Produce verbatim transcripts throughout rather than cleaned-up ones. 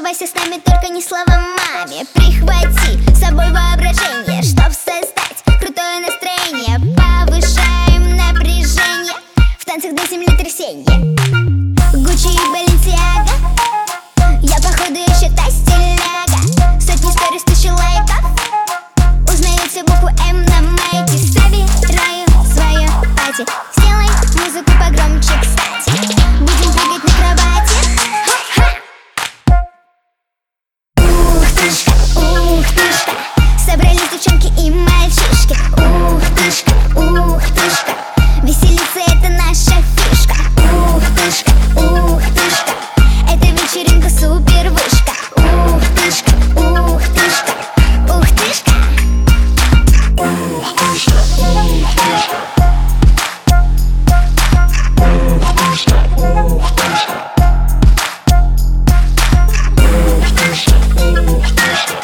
Оставайся с нами, только не слова маме. Прихвати с собой воображение, чтоб создать крутое настроение. Повышаем напряжение, в танцах до землетрясения. Гуччи и Баленсиага, я походу еще та стиляга. Сотни сторис, тысячи лайков, узнают всю букву М на майке. Собираю свое пати, сделай музыку погромче, кстати. Будем прыгать на кровати. Ух тышка, ух тышка, собрались девчонки и мальчишки. Ух тышка, ух тышка, веселиться это наша фишка. Ух тышка, ух тышка, это вечеринка супер вышка. Ух тышка, ух тышка, ух тышка. Ух тышка, ух тышка, ух тышка, ух тышка, ух тышка, ух тышка,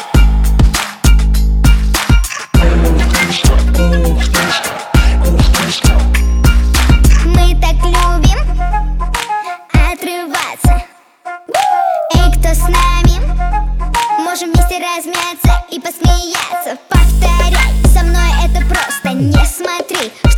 ух тышка, ух тышка. Мы так любим отрываться. Эй, кто с нами? Можем вместе размяться и посмеяться. Повторяй, со мной это просто. Не смотри